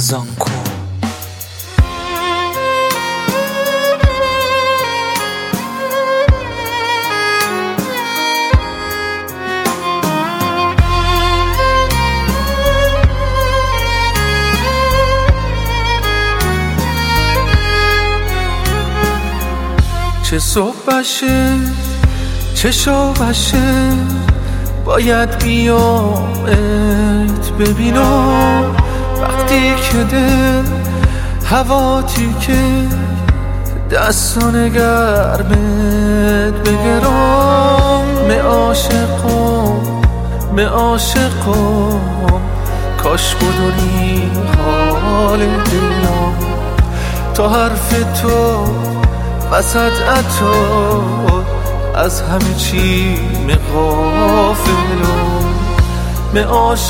زانکو. چه صبح بشه چه شو بشه باید بیامت ببینم، وقتی که دل هواتی که دستان گرمت بگرم. می عاشقم کاش بدونی حال دلم، تا حرف تو وسط عطا از همه چی غافلم. می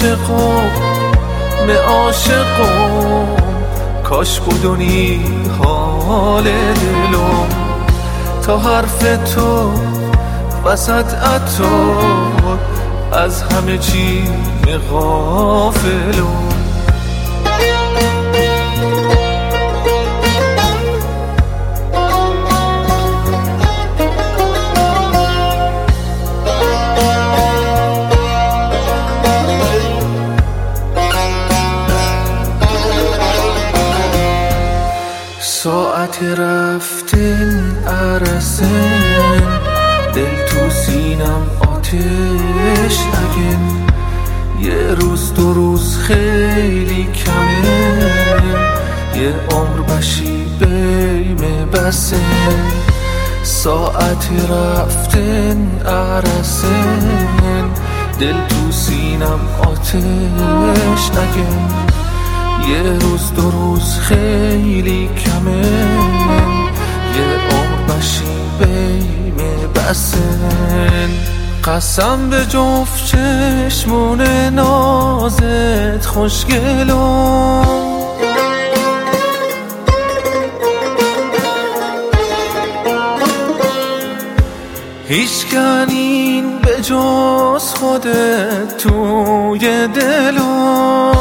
عاشقم کاش بدونی حال دلم، تا حرف تو وسط عطا از همه چی غافلم. ساعت رفتن عرسن، دل تو سینم آتش نگن. یه روز دو روز خیلی کمه، یه عمر بشی بیمه بسه. ساعت رفتن عرسن، دل تو سینم آتش نگن. یه روز دو روز خیلی کمه، یه عمر بشی بیمه بسن. قسم به جفت چشمون نازت خوشگلم، هیچ کنین به جز خودت توی دلم.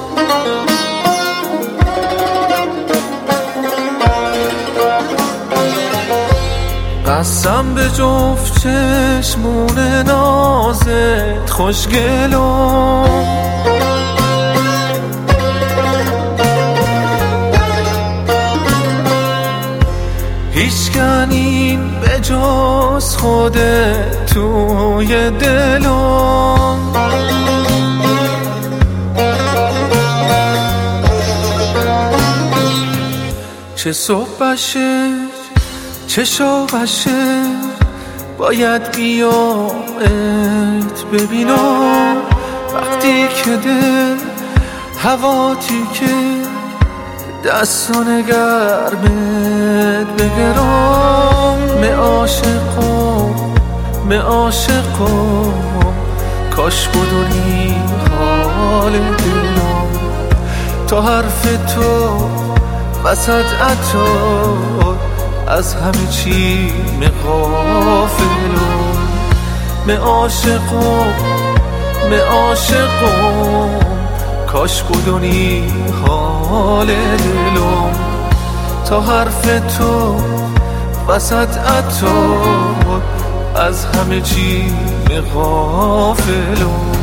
قسم به جفت چشمون نازت خوشگلم، هیچ کنین به جز خودت توی دلم. چه صبح بشه چه شو بشه باید بیامت ببینم، وقتی که دل هواتی که دستان گرمت بگرم. می عاشقم کاش بدونی حال دلم، تا حرف تو وسط عطا از همه چی غافلم. می عاشقم کاش بدونی حال دلم، تا حرف تو وسط عطا از همه چی غافلم.